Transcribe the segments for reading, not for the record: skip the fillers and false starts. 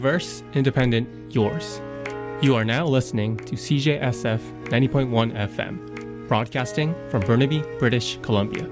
Diverse, independent, yours. You are now listening to CJSF 90.1 FM, broadcasting from Burnaby, British Columbia.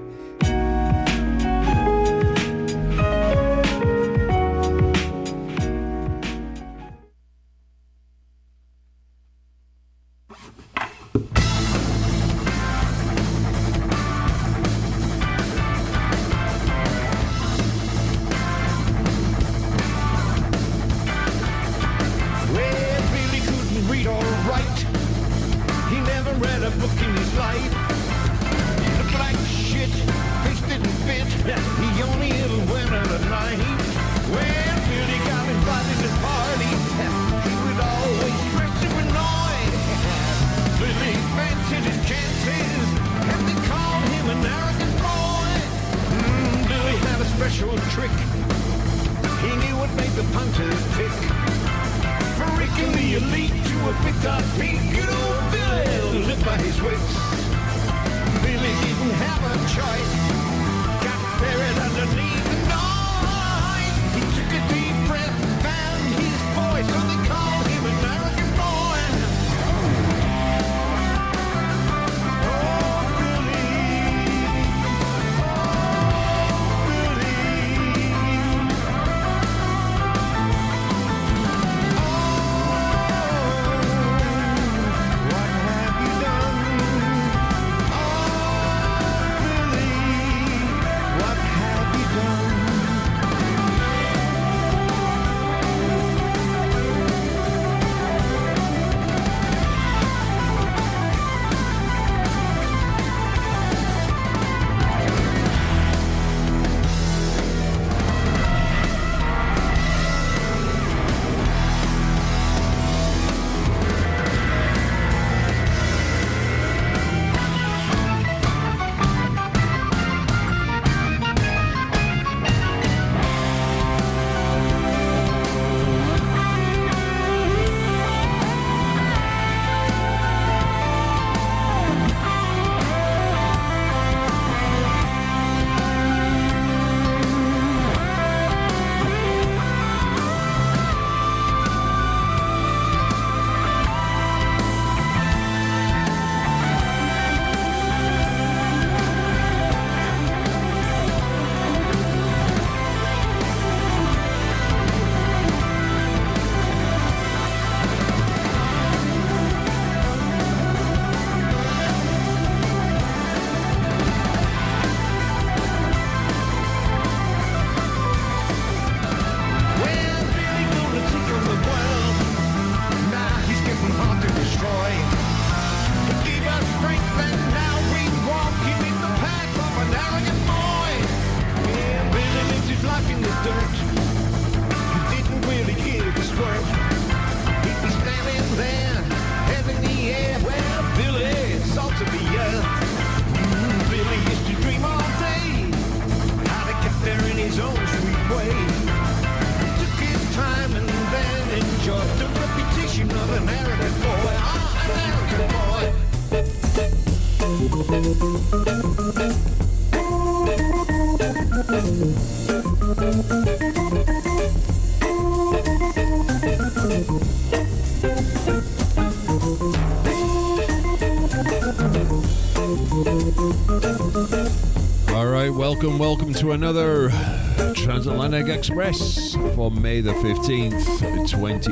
Welcome to another Transatlantic Express for May the 15th,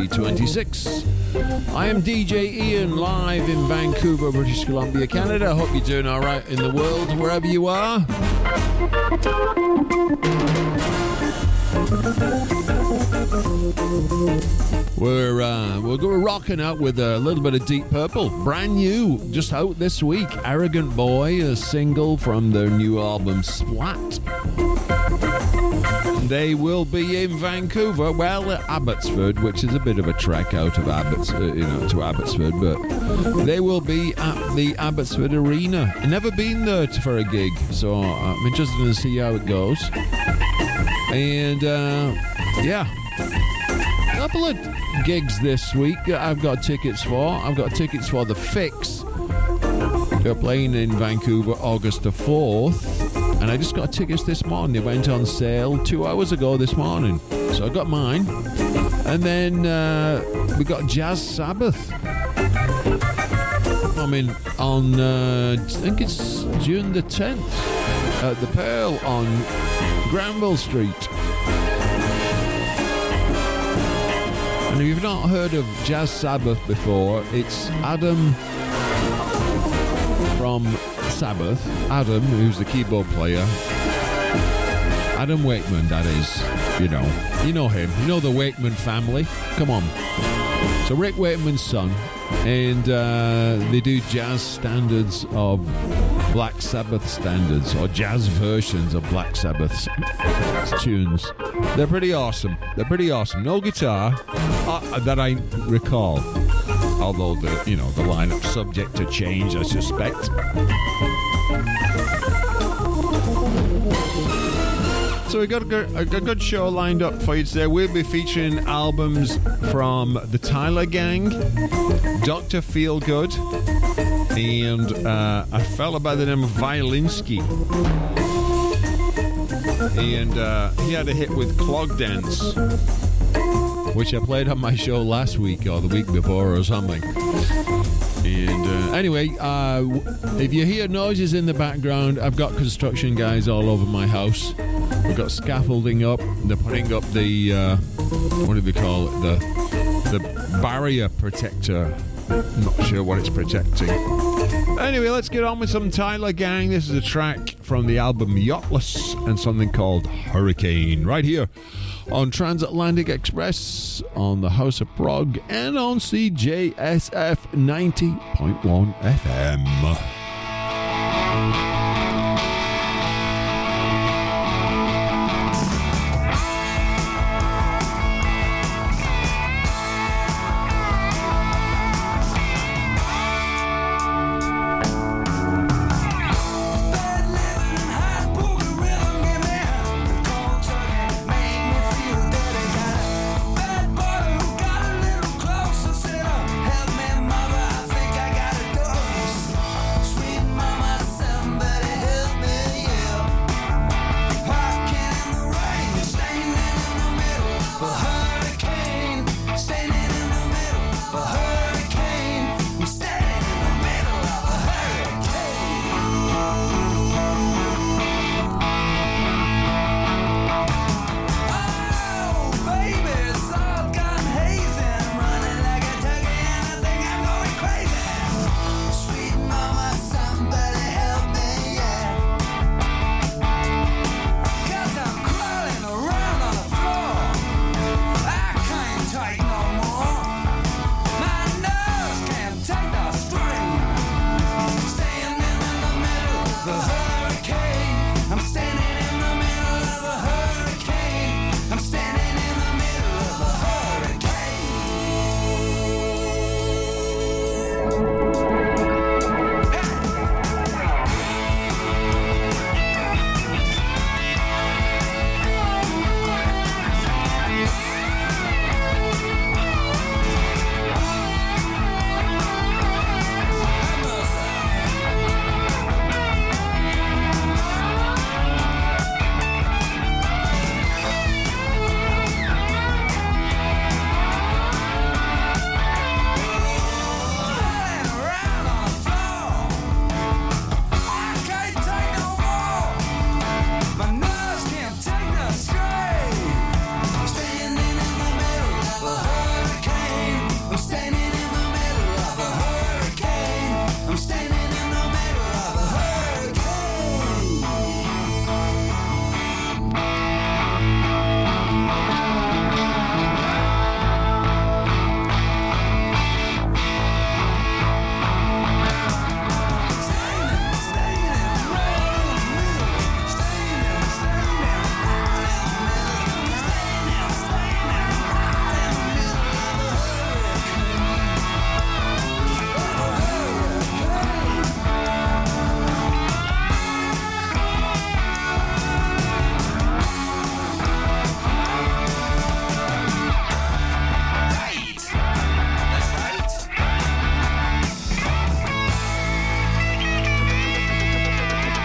2026. I am DJ Ian, live in Vancouver, British Columbia, Canada. Hope you're doing all right in the world, wherever you are. We're rocking out with a little bit of Deep Purple, brand new, just out this week. Arrogant Boy, a single from their new album Splat. They will be in Vancouver, well, at Abbotsford, which is a bit of a trek out of to Abbotsford, but they will be at the Abbotsford Arena. I've never been there for a gig, so I'm interested to see how it goes. And a couple of gigs this week that I've got tickets for. I've got tickets for The Fix. They're playing in Vancouver August the 4th. And I just got tickets this morning. They went on sale 2 hours ago this morning. So I got mine. And then we got Jazz Sabbath. I mean, on I think it's June the 10th at the Pearl on Granville Street. And if you've not heard of Jazz Sabbath before, it's Adam from Sabbath. Adam, who's the keyboard player. Adam Wakeman, that is. You know him. You know the Wakeman family. Come on. So Rick Wakeman's son. And they do jazz standards of Black Sabbath standards, or jazz versions of Black Sabbath's tunes. They're pretty awesome. No guitar that I recall, although the lineup's subject to change, I suspect. So we got a good show lined up for you today. We'll be featuring albums from the Tyler Gang, Dr. Feelgood, and a fella by the name of Violinski. And he had a hit with Clog Dance, which I played on my show last week or the week before or something. And anyway, if you hear noises in the background, I've got construction guys all over my house. We've got scaffolding up. They're putting up the what do they call it? The barrier protector. I'm not sure what it's protecting. Anyway, let's get on with some Tyler Gang. This is a track from the album Yachtless and something called Hurricane, right here on Transatlantic Express, on the House of Prog, and on CJSF 90.1 FM.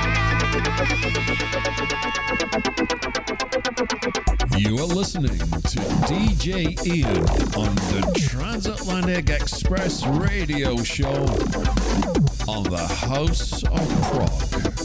You are listening to DJ Ian on the Transatlantic Express radio show on the House of Prog.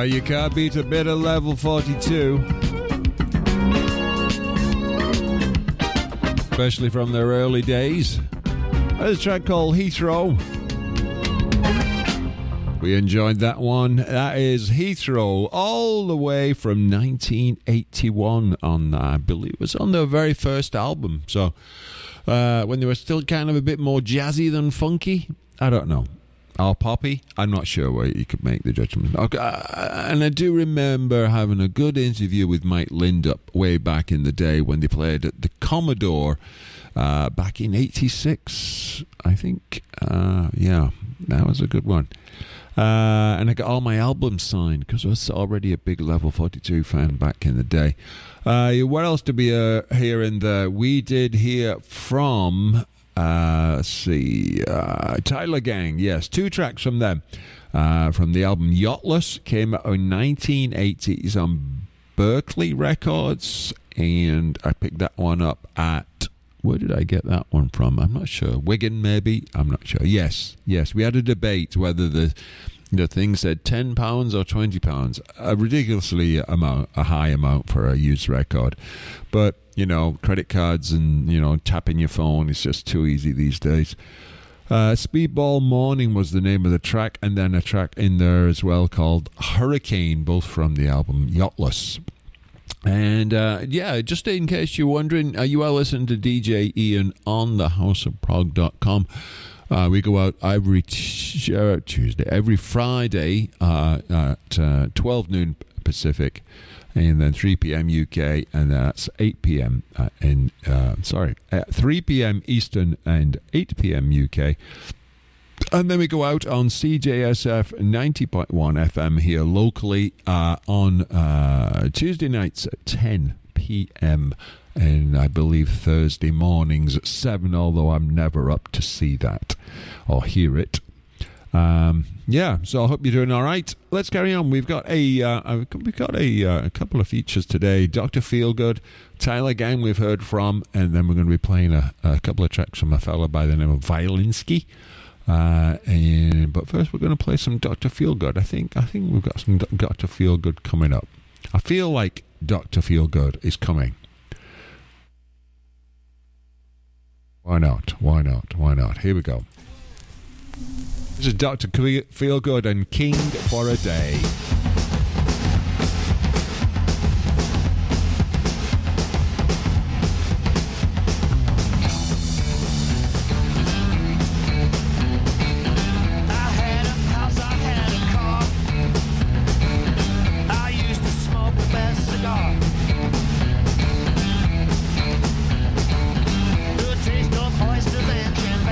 You can't beat a bit of Level 42. Especially from their early days. There's a track called Heathrow. We enjoyed that one. That is Heathrow, all the way from 1981 on, I believe it was on their very first album. So, when they were still kind of a bit more jazzy than funky, I don't know. Or poppy, I'm not sure where you could make the judgment. Okay, and I do remember having a good interview with Mike Lindup way back in the day when they played at the Commodore back in 86, I think. Yeah, that was a good one. And I got all my albums signed because I was already a big Level 42 fan back in the day. What else did we hear in there? We did hear from, let's see, Tyler Gang. Yes, 2 tracks from them. From the album Yachtless, came out in 1980s on Berkeley Records. And I picked that one up at, where did I get that one from? I'm not sure. Wigan, maybe? I'm not sure. Yes. We had a debate whether the thing said £10 or £20. A ridiculously a high amount for a used record. But, credit cards and, tapping your phone is just too easy these days. Speedball Morning was the name of the track. And then a track in there as well called Hurricane, both from the album Yachtless. And, just in case you're wondering, you are listening to DJ Ian on thehouseofprog.com. We go out every Tuesday, every Friday at 12 noon Pacific, and then 3 p.m. UK, and that's 8 p.m. 3 p.m. Eastern and 8 p.m. UK. And then we go out on CJSF 90.1 FM here locally on Tuesday nights at 10 p.m. and I believe Thursday mornings at 7, although I'm never up to see that or hear it. So I hope you're doing all right. Let's carry on. We've got a couple of features today. Dr. Feelgood, Tyler Gang we've heard from, and then we're going to be playing a couple of tracks from a fella by the name of Violinski. But first we're going to play some Dr. Feelgood. I think we've got some Dr. Feelgood coming up. I feel like Dr. Feelgood is coming. Why not? Here we go. This is Dr. Feelgood and King for a Day.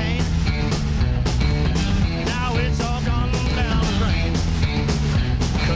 Now it's all gone down the drain.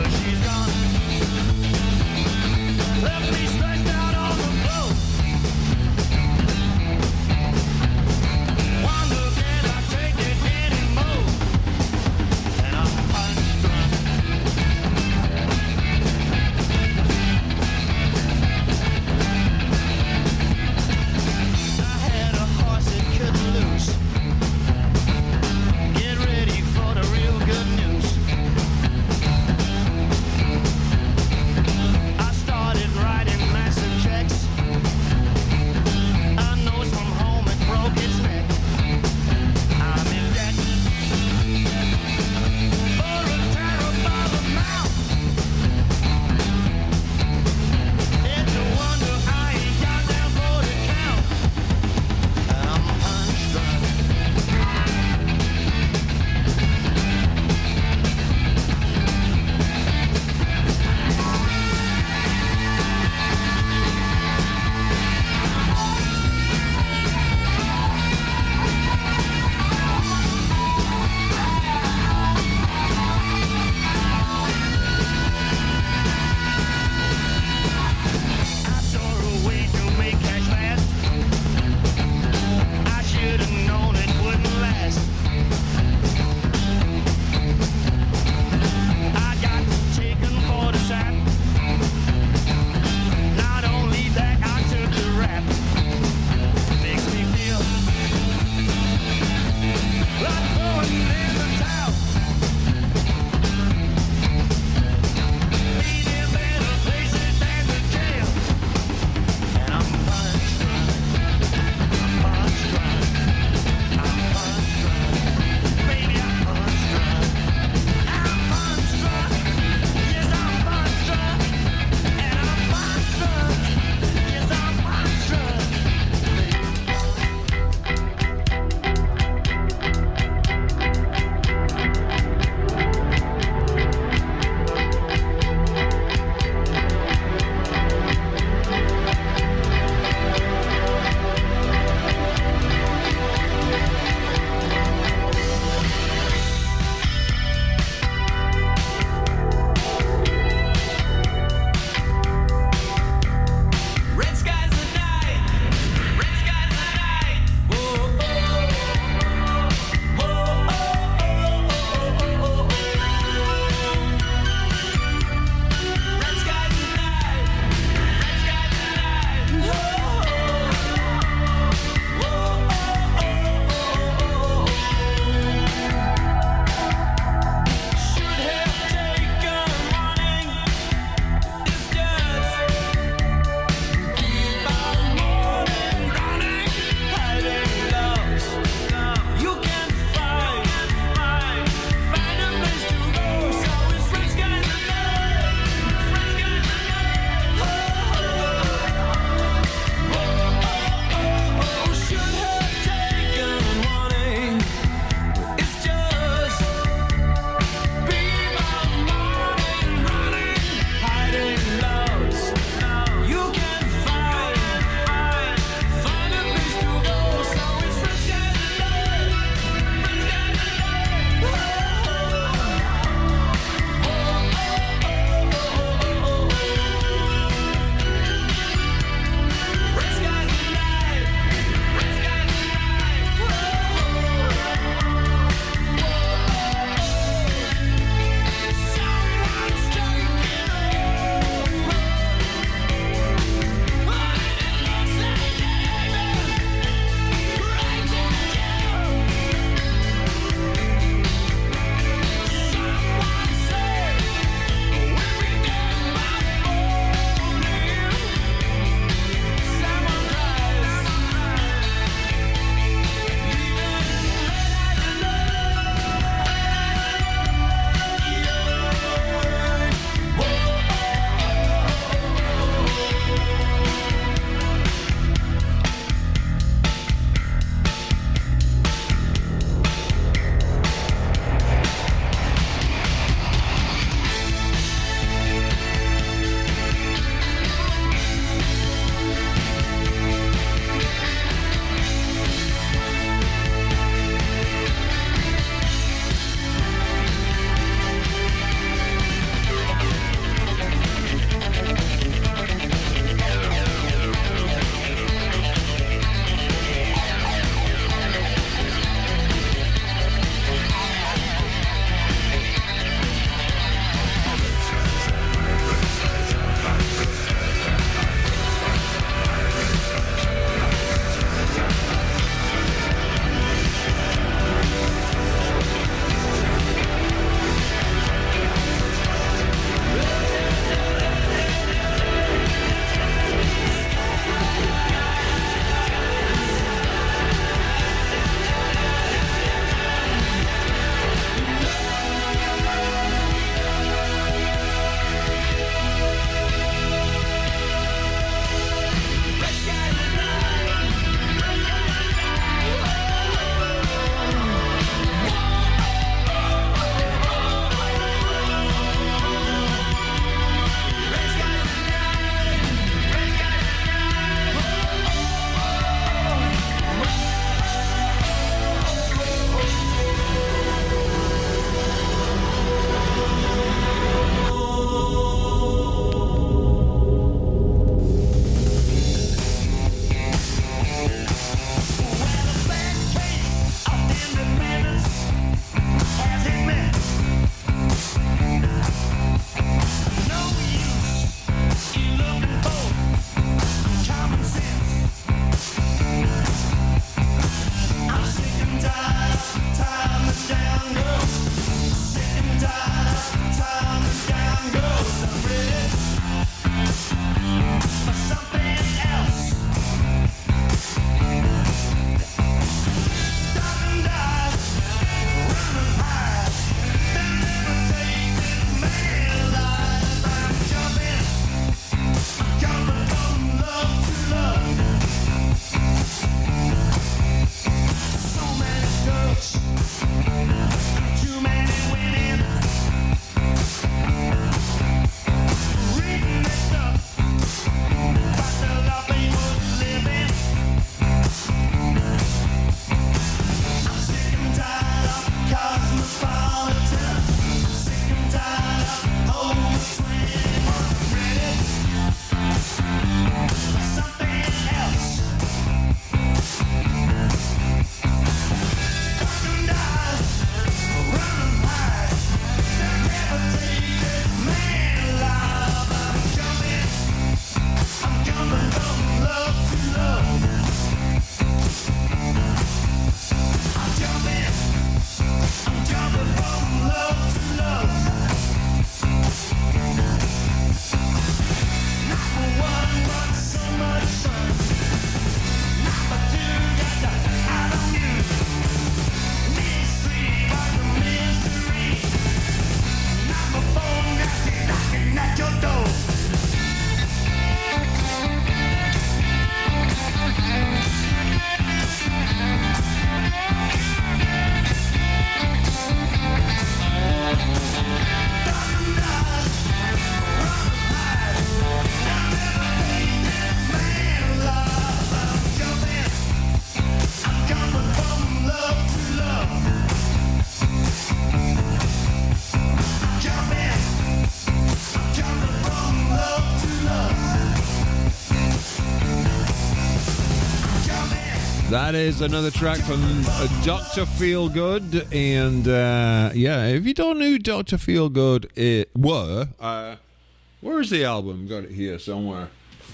That is another track from Dr. Feelgood. And, if you don't know who Dr. Feelgood were, where is the album? Got it here somewhere.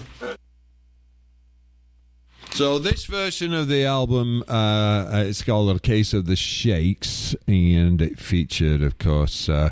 So this version of the album, it's called A Case of the Shakes, and it featured, of course,